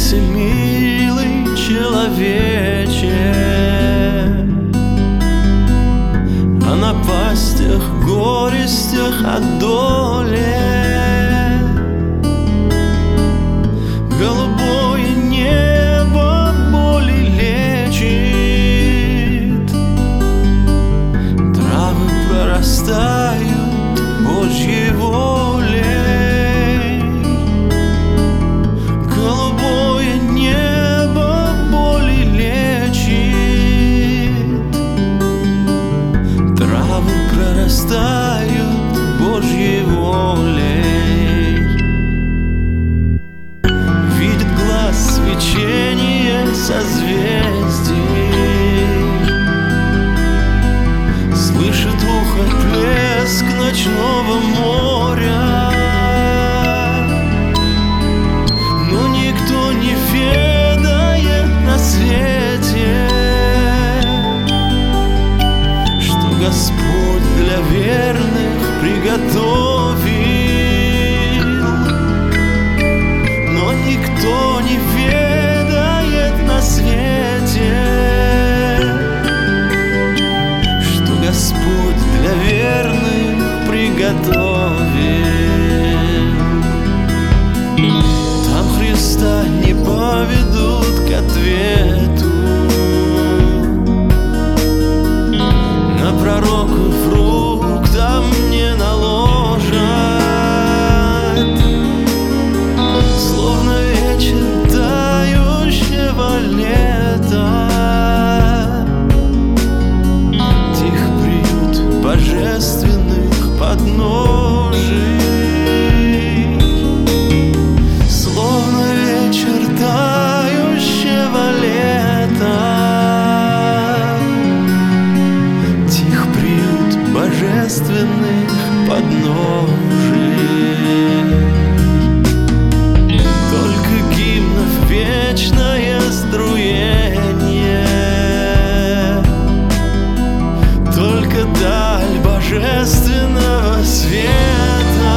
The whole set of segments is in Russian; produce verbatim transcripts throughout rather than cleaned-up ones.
печалься, милый человече, о напастях, горестях, о доле. Голубое небо боли лечит, травы прорастают Божьей волей. Голубое небо боли лечит, травы прорастают Божьей волей. Видит глаз свечение созвездий, слышит ухо плеск ночного моря, но никто не ведает на свете, что Господь для верных приготовил. Но никто не ведает на свете, что Господь для верных приготовил. Там Христа не поведут к ответу, на пророков рук там не наложат, словно вечер тающего лета. Тих приют божественных подножий, словно вечер тающего лета. Тих приют божественных подножий. Только гимнов вечное струение, только даль божественного света,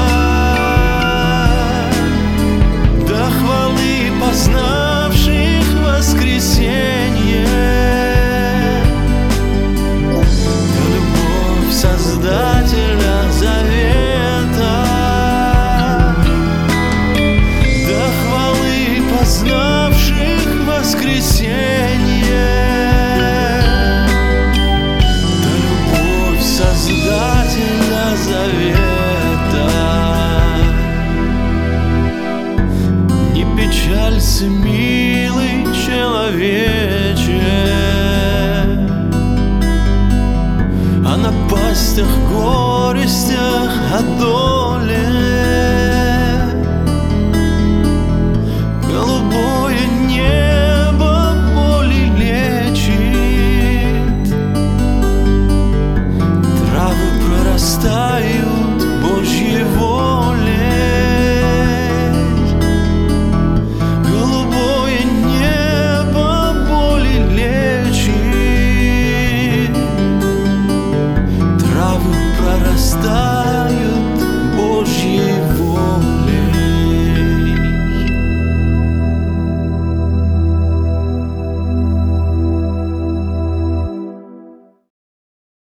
до хвалы познавших воскресенье, до любовь Создателя завета, до хвалы познавших воскресенье, до любовь Создателя завета. Не печалься, милый человече, о напастях, горестях, о доле.